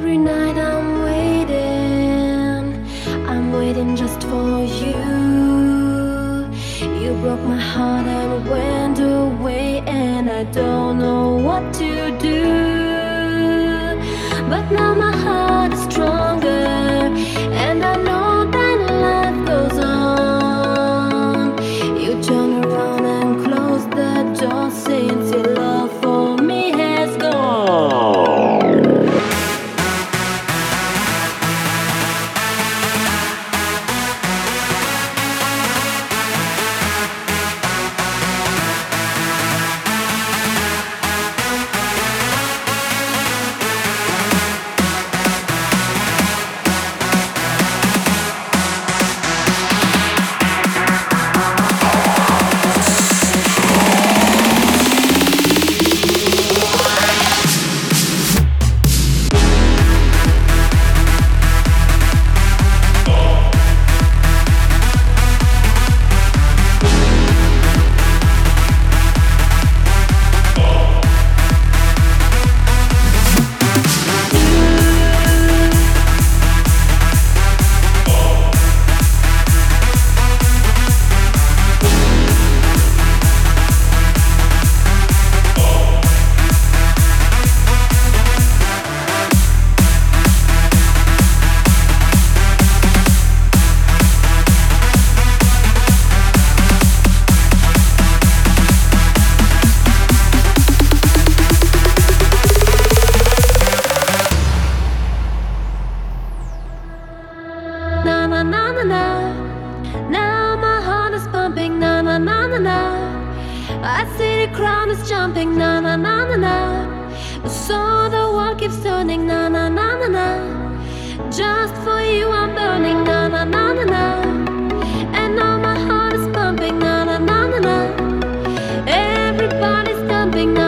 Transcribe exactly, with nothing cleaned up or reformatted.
Every night I'm waiting, I'm waiting just for you. You broke my heart and went away, and I don't know what to do. But now my heart is stronger, and I know that life goes on. You turn around and close the door, since your love for me has gone. Na na na na na. Now my heart is pumping. Na na na na na. I see the crowd is jumping. Na na na na na. So the world keeps turning. Na na na na na. Just for you I'm burning. Na na na na na. And now my heart is pumping. Na na na na na. Everybody's jumping. Na